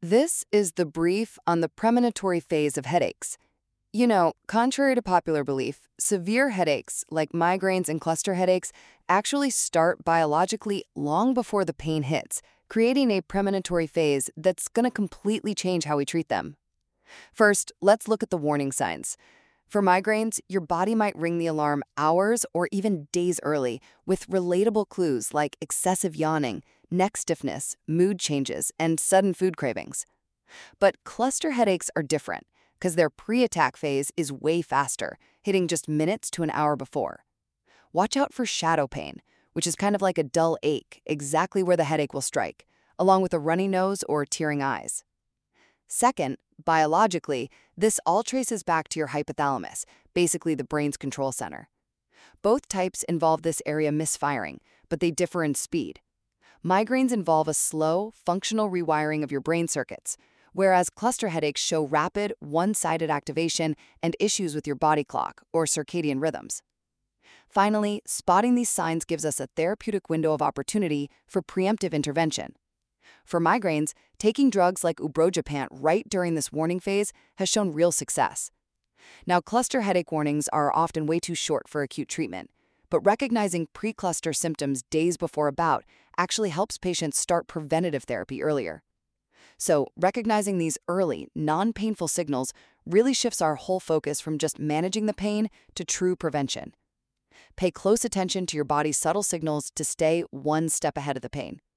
This is the brief on the premonitory phase of headaches. Contrary to popular belief, severe headaches, like migraines and cluster headaches, actually start biologically long before the pain hits, creating a premonitory phase that's going to completely change how we treat them. First, let's look at the warning signs. For migraines, your body might ring the alarm hours or even days early with relatable clues like excessive yawning, neck stiffness, mood changes, and sudden food cravings. But cluster headaches are different because their pre-attack phase is way faster, hitting just minutes to an hour before. Watch out for shadow pain, which is kind of like a dull ache, exactly where the headache will strike, along with a runny nose or tearing eyes. Second, biologically, this all traces back to your hypothalamus, basically the brain's control center. Both types involve this area misfiring, but they differ in speed. Migraines involve a slow, functional rewiring of your brain circuits, whereas cluster headaches show rapid, one-sided activation and issues with your body clock or circadian rhythms. Finally, spotting these signs gives us a therapeutic window of opportunity for preemptive intervention. For migraines, taking drugs like ubrogepant right during this warning phase has shown real success. Now, cluster headache warnings are often way too short for acute treatment, but recognizing pre-cluster symptoms days before a bout actually helps patients start preventative therapy earlier. So, recognizing these early, non-painful signals really shifts our whole focus from just managing the pain to true prevention. Pay close attention to your body's subtle signals to stay one step ahead of the pain.